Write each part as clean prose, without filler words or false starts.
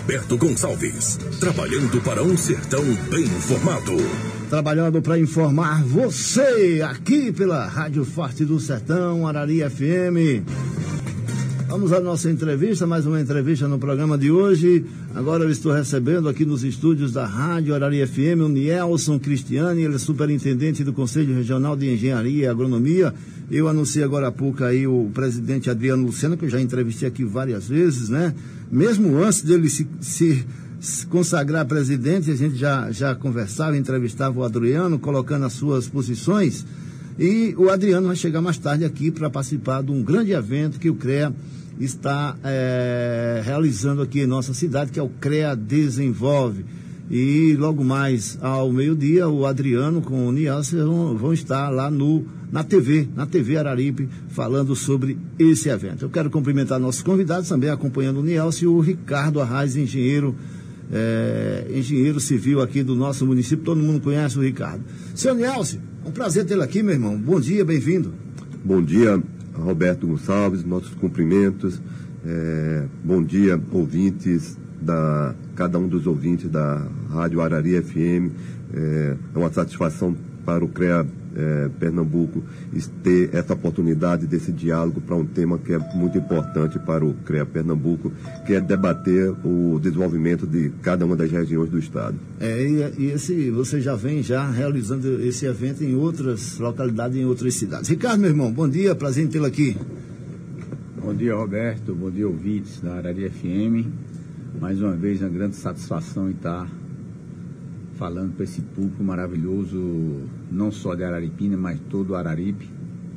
Roberto Gonçalves, trabalhando para um sertão bem informado. Trabalhando para informar você, aqui pela Rádio Forte do Sertão, Arari FM. Vamos à nossa entrevista, mais uma entrevista no programa de hoje. Agora eu estou recebendo aqui nos estúdios da Rádio Arari FM o Nielson Cristiani, ele é superintendente do Conselho Regional de Engenharia e Agronomia. Eu anunciei agora há pouco aí o presidente Adriano Lucena, que eu já entrevistei aqui várias vezes, né? Mesmo antes dele se consagrar presidente, a gente já conversava, entrevistava o Adriano, colocando as suas posições. E o Adriano vai chegar mais tarde aqui para participar de um grande evento que o CREA está realizando aqui em nossa cidade, que é o CREA Desenvolve. E logo mais ao meio-dia, o Adriano com o Nielson vão estar lá na TV Araripe, falando sobre esse evento. Eu quero cumprimentar nossos convidados, também acompanhando o Nielson, e o Ricardo Arraes, engenheiro civil aqui do nosso município. Todo mundo conhece o Ricardo. Seu Nielson, é um prazer tê-lo aqui, meu irmão. Bom dia, bem-vindo. Bom dia, Roberto Gonçalves, nossos cumprimentos. Bom dia, ouvintes, cada um dos ouvintes da Rádio Arari FM. É uma satisfação para o CREA Pernambuco ter essa oportunidade desse diálogo para um tema que é muito importante para o CREA Pernambuco, que é debater o desenvolvimento de cada uma das regiões do estado. Você já vem realizando esse evento em outras localidades, em outras cidades. Ricardo, meu irmão, bom dia, prazer em tê-lo aqui. Bom dia, Roberto, bom dia, ouvintes da Arari FM. Mais uma vez, uma grande satisfação em estar falando para esse público maravilhoso, não só de Araripina, mas todo o Araripe.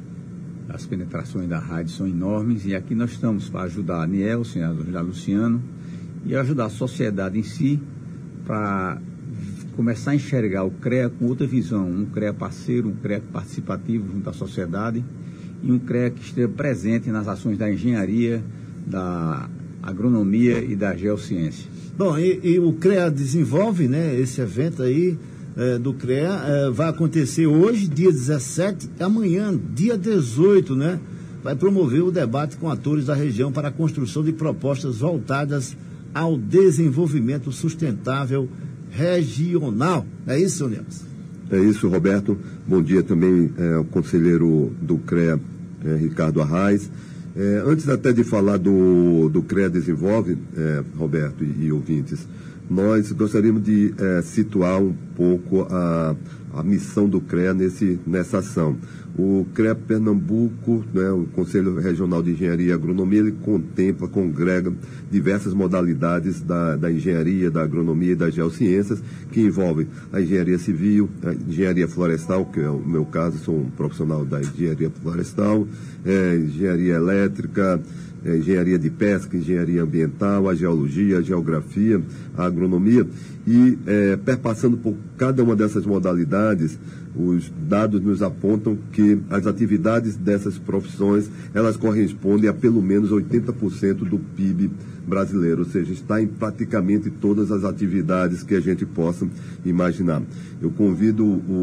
As penetrações da rádio são enormes e aqui nós estamos para ajudar a Nielson, a Luciano, e ajudar a sociedade em si para começar a enxergar o CREA com outra visão, um CREA parceiro, um CREA participativo junto à sociedade e um CREA que esteja presente nas ações da engenharia, da agronomia e da geociência. Bom, e o CREA Desenvolve, né, esse evento aí do CREA vai acontecer hoje, dia 17, e amanhã, dia 18, né, vai promover o debate com atores da região para a construção de propostas voltadas ao desenvolvimento sustentável regional. É isso, seu Nelson? É isso, Roberto. Bom dia também ao conselheiro do CREA, Ricardo Arraes. Antes até de falar do CREA Desenvolve, Roberto e ouvintes, nós gostaríamos de situar um pouco a missão do CREA nessa ação. O CREA Pernambuco, né, o Conselho Regional de Engenharia e Agronomia, ele congrega diversas modalidades da engenharia, da agronomia e das geociências, que envolvem a engenharia civil, a engenharia florestal, que é o meu caso, sou um profissional da engenharia florestal, engenharia elétrica, engenharia de pesca, engenharia ambiental, a geologia, a geografia, a agronomia, e perpassando por cada uma dessas modalidades, os dados nos apontam que as atividades dessas profissões, elas correspondem a pelo menos 80% do PIB brasileiro, ou seja, está em praticamente todas as atividades que a gente possa imaginar. Eu convido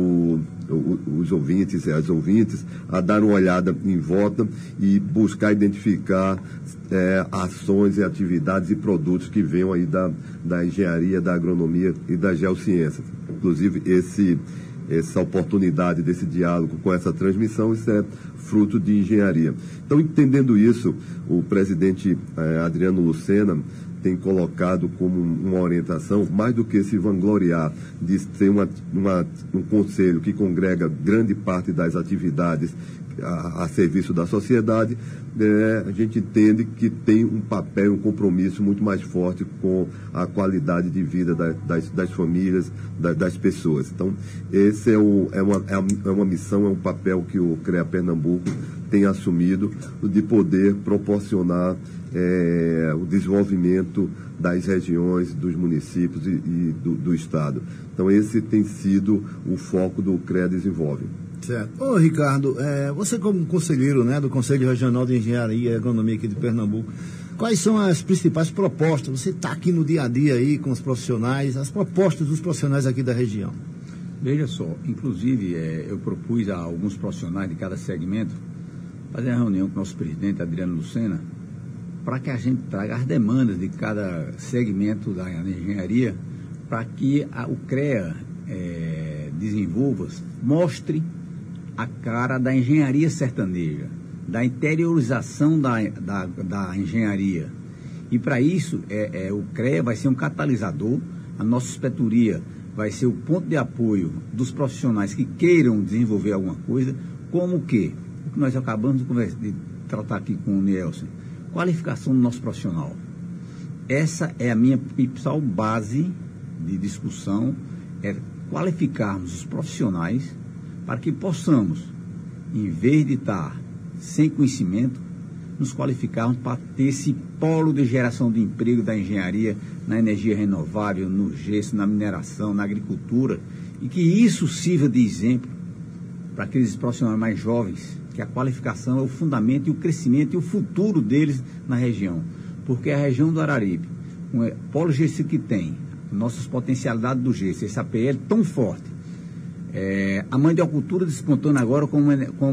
os ouvintes e as ouvintes a dar uma olhada em volta e buscar identificar ações e atividades e produtos que venham aí da engenharia, da agronomia e da geociência. Inclusive, essa oportunidade desse diálogo com essa transmissão, isso é fruto de engenharia. Então, entendendo isso, o presidente Adriano Lucena tem colocado como uma orientação, mais do que se vangloriar de ser um conselho que congrega grande parte das atividades a serviço da sociedade, a gente entende que tem um papel, um compromisso muito mais forte com a qualidade de vida das famílias, das pessoas. Então, esse é uma missão, é um papel que o CREA Pernambuco tem assumido, de poder proporcionar o desenvolvimento das regiões, dos municípios e do Estado. Então, esse tem sido o foco do CREA Desenvolve. Certo. Ô, Ricardo, você como conselheiro, né, do Conselho Regional de Engenharia e Agronomia aqui de Pernambuco, quais são as principais propostas? Você está aqui no dia a dia aí com os profissionais, as propostas dos profissionais aqui da região. Veja só, inclusive eu propus a alguns profissionais de cada segmento fazer uma reunião com o nosso presidente Adriano Lucena para que a gente traga as demandas de cada segmento da engenharia, para que o CREA desenvolva, mostre a cara da engenharia sertaneja, da interiorização da engenharia. E para isso, o CREA vai ser um catalisador, a nossa inspetoria vai ser o ponto de apoio dos profissionais que queiram desenvolver alguma coisa, como o que nós acabamos de tratar aqui com o Nielsen, qualificação do nosso profissional. Essa é a minha principal base de discussão, é qualificarmos os profissionais para que possamos, em vez de estar sem conhecimento, nos qualificarmos para ter esse polo de geração de emprego da engenharia, na energia renovável, no gesso, na mineração, na agricultura, e que isso sirva de exemplo para aqueles profissionais mais jovens, que a qualificação é o fundamento e o crescimento e o futuro deles na região. Porque a região do Araripe, com o polo gesso que tem, nossas potencialidades do gesso, esse APL tão forte, a mandiocultura despontando agora como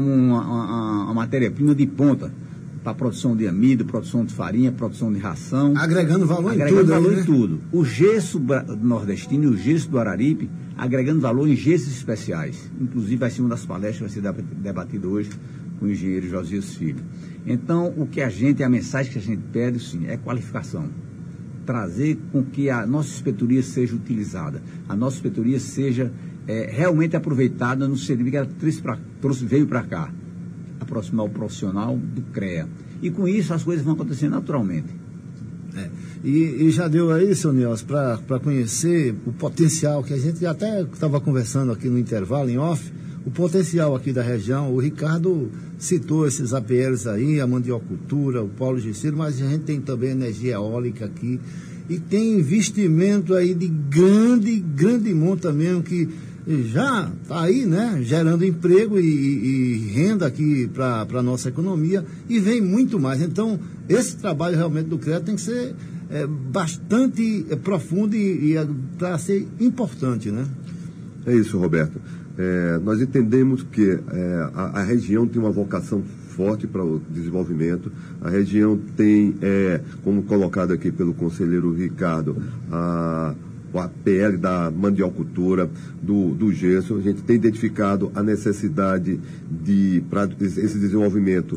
uma matéria-prima de ponta para a produção de amido, produção de farinha, produção de ração. Agregando valor em tudo. O gesso nordestino e o gesso do Araripe, agregando valor em gessos especiais. Inclusive, vai ser uma das palestras que vai ser debatida hoje com o engenheiro Josias Filho. Então, a mensagem que a gente pede, sim, é qualificação. Trazer com que a nossa inspetoria seja utilizada, a nossa inspetoria seja realmente aproveitada no serviço que ela veio para cá, aproximar o profissional do CREA. E com isso as coisas vão acontecer naturalmente. E já deu aí, seu Nielsen, para conhecer o potencial que a gente até estava conversando aqui no intervalo, em off, o potencial aqui da região. O Ricardo citou esses APLs aí, a mandiocultura, o polo gesseiro, mas a gente tem também energia eólica aqui. E tem investimento aí de grande monta mesmo, que já está aí, né, gerando emprego e renda aqui para a nossa economia, e vem muito mais. Então, esse trabalho realmente do CREA tem que ser bastante profundo e para ser importante, né? É isso, Roberto. Nós entendemos que a região tem uma vocação forte para o desenvolvimento. A região tem, como colocado aqui pelo conselheiro Ricardo, o APL da mandiocultura, do gesso. A gente tem identificado a necessidade para esse desenvolvimento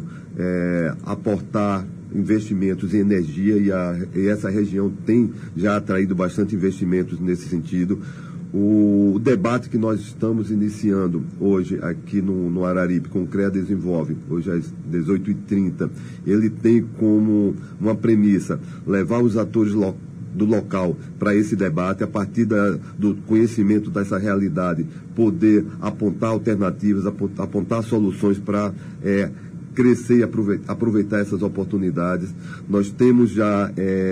aportar investimentos em energia, e essa região tem já atraído bastante investimentos nesse sentido. O debate que nós estamos iniciando hoje aqui no Araripe com o CREA Desenvolve, hoje às 18h30, ele tem como uma premissa levar os atores do local para esse debate, a partir do conhecimento dessa realidade, poder apontar alternativas, apontar soluções para crescer e aproveitar essas oportunidades. Nós temos já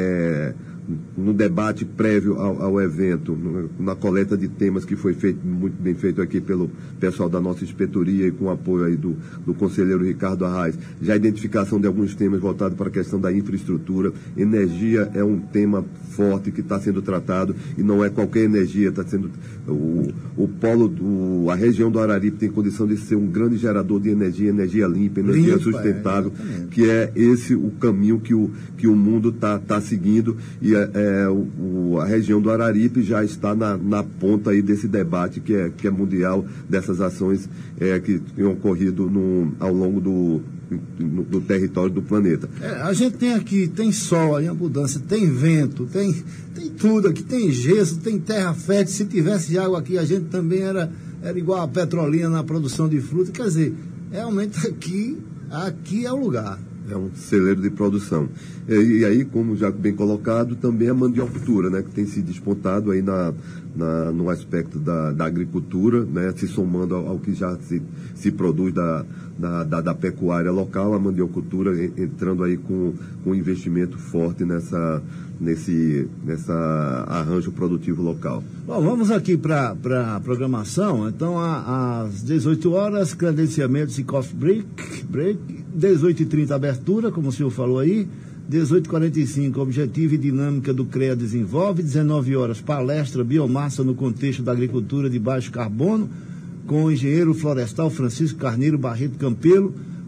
no debate prévio ao evento, na coleta de temas que foi muito bem feito aqui pelo pessoal da nossa inspetoria e com o apoio aí do conselheiro Ricardo Arraes, já a identificação de alguns temas voltados para a questão da infraestrutura. Energia é um tema forte que está sendo tratado, e não é qualquer energia, está sendo a região do Araripe tem condição de ser um grande gerador de energia limpa, energia sustentável, que é esse o caminho que o mundo está seguindo, e a região do Araripe já está na ponta aí desse debate que é mundial, dessas ações que têm ocorrido ao longo do território do planeta. A gente tem aqui, tem sol em abundância, tem vento, tem tudo aqui, tem gesso, tem terra fértil. Se tivesse água aqui, a gente também era igual a Petrolina na produção de fruta. Quer dizer, realmente aqui é o lugar. É um celeiro de produção. E aí, como já bem colocado, também a mandiocultura, né, que tem se despontado aí no aspecto da agricultura, né, se somando ao que já se produz da pecuária local, a mandiocultura entrando aí com um investimento forte nesse arranjo produtivo local. Bom, vamos aqui para a programação. Então, às 18 horas, credenciamentos e coffee break. 18h30, abertura, como o senhor falou aí. 18h45, objetivo e dinâmica do CREA Desenvolve. 19 horas, palestra biomassa no contexto da agricultura de baixo carbono, com o engenheiro florestal Francisco Carneiro Barreto Campelo,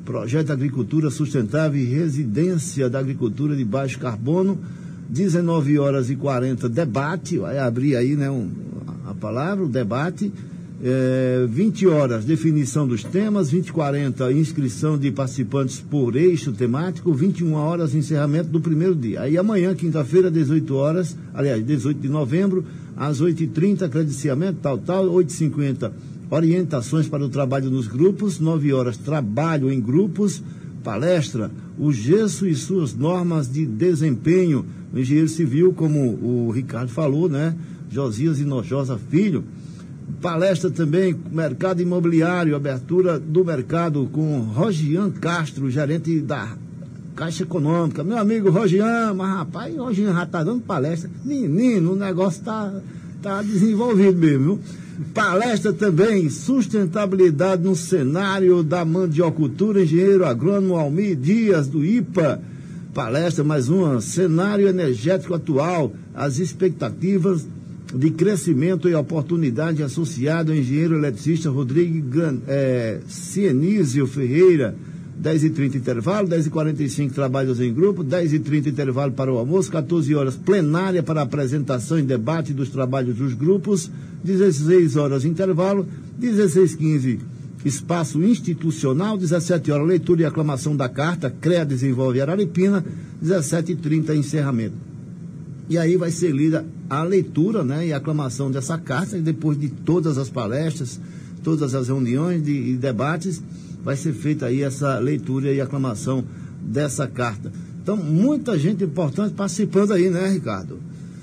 Projeto de Agricultura Sustentável e Residência da Agricultura de Baixo Carbono, 19h40, debate, vai abrir aí, né, a palavra, o debate, 20 horas, definição dos temas, 20h40, inscrição de participantes por eixo temático, 21 horas, encerramento do primeiro dia. Aí amanhã, quinta-feira, 18 horas, aliás, 18 de novembro, às 8h30, credenciamento, tal, 8h50, orientações para o trabalho nos grupos, 9 horas, trabalho em grupos, palestra, o gesso e suas normas de desempenho, o engenheiro civil, como o Ricardo falou, né? Josias Hinojosa Filho. Palestra também, mercado imobiliário, abertura do mercado com Rogian Castro, gerente da Caixa Econômica. Meu amigo Rogian, mas rapaz, Rogian já está dando palestra. Menino, o negócio tá desenvolvido mesmo, viu? Palestra também, sustentabilidade no cenário da mandiocultura, engenheiro agrônomo Almir Dias, do IPA. Palestra, mais uma, cenário energético atual, as expectativas de crescimento e oportunidade associado ao engenheiro eletricista Rodrigo Cienísio Ferreira. 10h30 intervalo, 10h45 trabalhos em grupo, 10h30 intervalo para o almoço, 14 horas plenária para apresentação e debate dos trabalhos dos grupos, 16 horas intervalo, 16h15 espaço institucional, 17 horas leitura e aclamação da carta, CREA Desenvolve Araripina, 17h30 encerramento. E aí vai ser lida a leitura, né, e a aclamação dessa carta, e depois de todas as palestras, todas as reuniões e debates, vai ser feita aí essa leitura e aclamação dessa carta. Então, muita gente importante participando aí, né, Ricardo?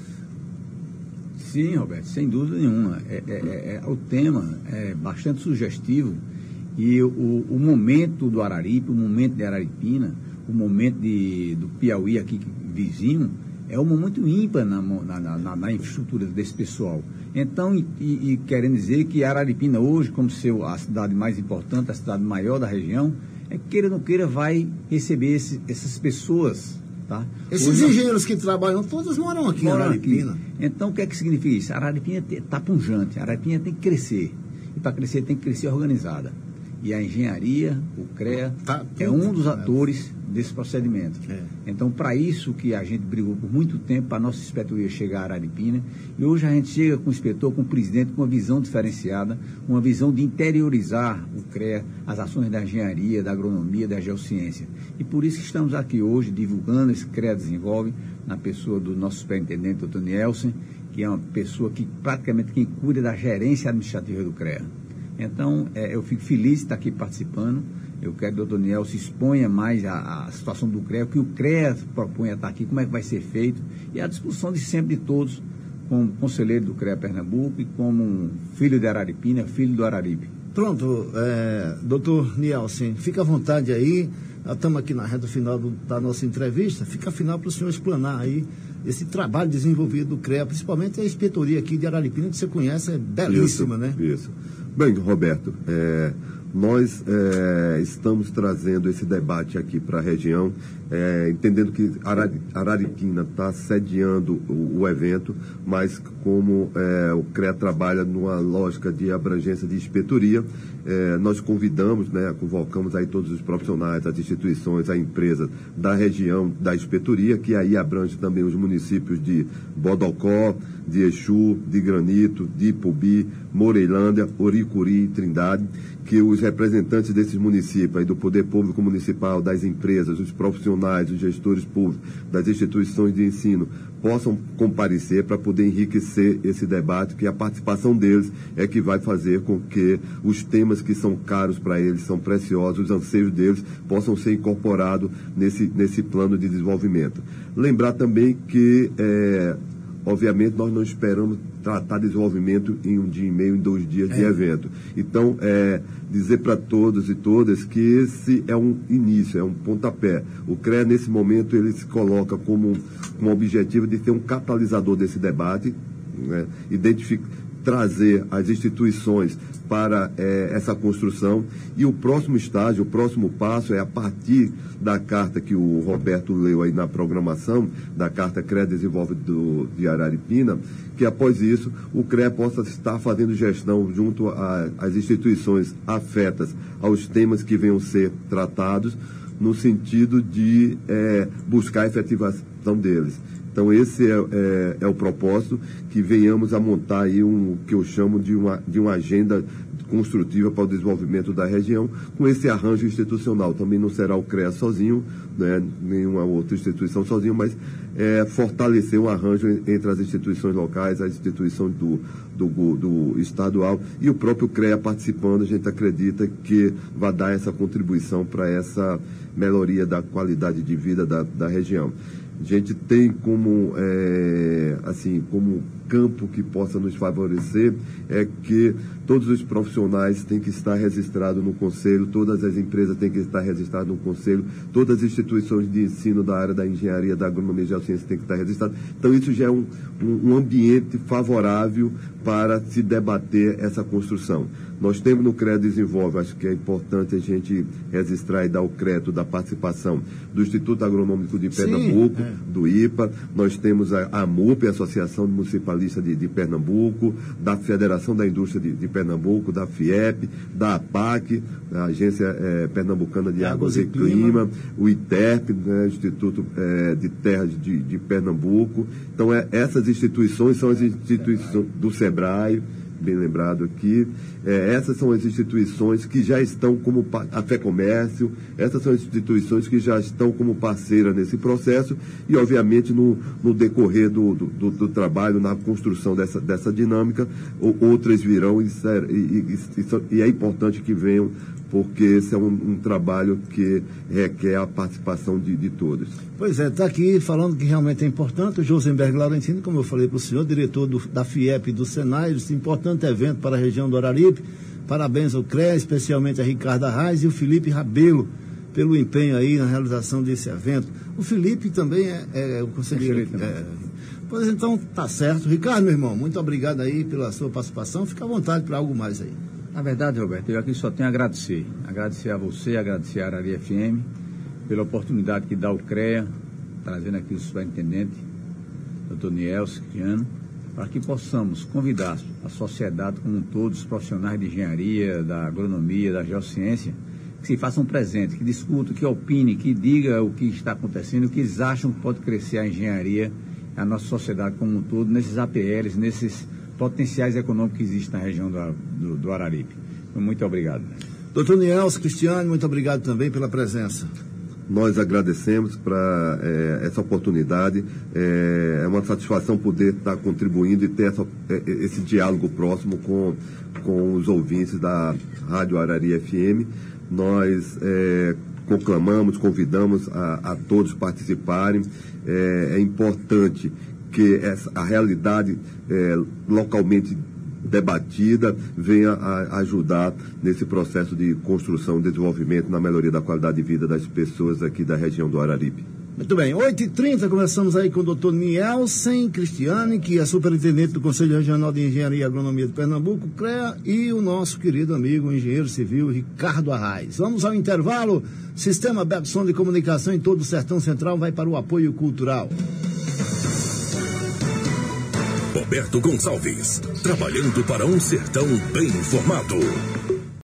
Sim, Roberto, sem dúvida nenhuma. O tema é bastante sugestivo e o momento do Araripe, o momento de Araripina, o momento do Piauí aqui vizinho, é um momento ímpar na infraestrutura desse pessoal. Então, e querendo dizer que Araripina hoje, como a cidade mais importante, a cidade maior da região, queira ou não queira, vai receber essas pessoas. Tá? Esses engenheiros que trabalham, todos moram aqui em Araripina. Então, o que é que significa isso? Araripina está punjante, Araripina tem que crescer. E para crescer, tem que crescer organizada. E a engenharia, o CREA, é um dos atores desse procedimento. Então, para isso que a gente brigou por muito tempo, para a nossa inspetoria chegar a Araripina, e hoje a gente chega com o inspetor, com o presidente, com uma visão diferenciada, uma visão de interiorizar o CREA, as ações da engenharia, da agronomia, da geociência. E por isso que estamos aqui hoje, divulgando esse CREA Desenvolve, na pessoa do nosso superintendente, doutor Nielsen, que é uma pessoa que praticamente quem cuida da gerência administrativa do CREA. Então, eu fico feliz de estar aqui participando. Eu quero que o doutor Niel se exponha mais a situação do CREA, o que o CREA propõe a estar aqui, como é que vai ser feito, e a discussão de sempre de todos, como conselheiro do CREA Pernambuco e como um filho de Araripina, filho do Araripe. Pronto, doutor Nielsen, fica à vontade aí, nós estamos aqui na reta final da nossa entrevista, fica final para o senhor explanar aí esse trabalho desenvolvido do CREA, principalmente a inspetoria aqui de Araripina, que você conhece, é belíssima, né? Isso. Bem, Roberto, nós estamos trazendo esse debate aqui para a região, entendendo que Araripina está sediando o evento, mas como o CREA trabalha numa lógica de abrangência de inspetoria, nós convidamos, convocamos aí todos os profissionais, as instituições, a empresa da região da inspetoria, que aí abrange também os municípios de Bodocó, de Exu, de Granito, de Ipubi, Moreilândia, Oricuri e Trindade, que os representantes desses municípios, aí do Poder Público Municipal, das empresas, os profissionais, os gestores públicos, das instituições de ensino, possam comparecer para poder enriquecer esse debate, que a participação deles é que vai fazer com que os temas que são caros para eles, são preciosos, os anseios deles possam ser incorporados nesse plano de desenvolvimento. Lembrar também que obviamente, nós não esperamos tratar desenvolvimento em um dia e meio, em 2 dias de evento. Então, dizer para todos e todas que esse é um início, é um pontapé. O CREA, nesse momento, ele se coloca como um objetivo de ser um catalisador desse debate, né? trazer as instituições para essa construção. E o próximo estágio, o próximo passo é a partir da carta que o Roberto leu aí na programação, da carta CREA Desenvolve de Araripina, que após isso o CREA possa estar fazendo gestão junto às instituições afetas aos temas que venham ser tratados, no sentido de buscar a efetivação deles. Então, esse é o propósito, que venhamos a montar aí que eu chamo de uma agenda construtiva para o desenvolvimento da região, com esse arranjo institucional. Também não será o CREA sozinho, né, nenhuma outra instituição sozinho, mas fortalecer um arranjo entre as instituições locais, as instituições do estadual e o próprio CREA participando. A gente acredita que vai dar essa contribuição para essa melhoria da qualidade de vida da região. A gente tem como campo que possa nos favorecer que todos os profissionais têm que estar registrados no Conselho, todas as empresas têm que estar registradas no Conselho, todas as instituições de ensino da área da engenharia, da agronomia e da ciência têm que estar registradas. Então, isso já é um ambiente favorável para se debater essa construção. Nós temos no CREA Desenvolve, acho que é importante a gente registrar e dar o crédito da participação do Instituto Agronômico de Pernambuco, do IPA, nós temos a AMUP, a Associação Municipalista de Pernambuco, da Federação da Indústria de Pernambuco, da FIEP, da APAC, a Agência Pernambucana de Águas e Clima, o ITERP, né, Instituto de Terras de Pernambuco. Então, essas instituições são as instituições do SEBRAE, bem lembrado aqui. Essas são as instituições que já estão como a FEComércio, essas são as instituições que já estão como parceira nesse processo e, obviamente, no decorrer do trabalho, na construção dessa dinâmica, outras virão e é importante que venham, porque esse é um trabalho que requer a participação de todos. Pois é, está aqui falando que realmente é importante. O Josenberg Laurentino, como eu falei para o senhor, diretor da FIEP e do Senai, esse importante evento para a região do Araripe. Parabéns ao CREA, especialmente a Ricardo Arraes e o Felipe Rabelo, pelo empenho aí na realização desse evento. O Felipe também é o conselheiro. Pois então, tá certo. Ricardo, meu irmão, muito obrigado aí pela sua participação. Fica à vontade para algo mais aí. Na verdade, Roberto, eu aqui só tenho a agradecer. Agradecer a você, agradecer a Araria FM, pela oportunidade que dá o CREA, trazendo aqui o superintendente, Dr. Nielsen Cristiano, para que possamos convidar a sociedade como um todo, os profissionais de engenharia, da agronomia, da geociência, que se façam presentes, que discutam, que opinem, que digam o que está acontecendo, o que eles acham que pode crescer a engenharia, a nossa sociedade como um todo, nesses APLs, nesses potenciais econômicos que existem na região do Araripe. Muito obrigado. Doutor Nielsen Cristiano, muito obrigado também pela presença. Nós agradecemos para essa oportunidade. É uma satisfação poder estar contribuindo e ter esse diálogo próximo com os ouvintes da Rádio Araria FM. Nós conclamamos, convidamos a todos participarem. É importante que a realidade localmente debatida venha a ajudar nesse processo de construção e desenvolvimento na melhoria da qualidade de vida das pessoas aqui da região do Araripe. Muito bem, 8h30, começamos aí com o doutor Nielsen Cristiano, que é superintendente do Conselho Regional de Engenharia e Agronomia de Pernambuco, CREA, e o nosso querido amigo, o engenheiro civil Ricardo Arraes. Vamos ao intervalo. Sistema Bebson de Comunicação em todo o Sertão Central vai para o apoio cultural. Roberto Gonçalves, trabalhando para um sertão bem informado.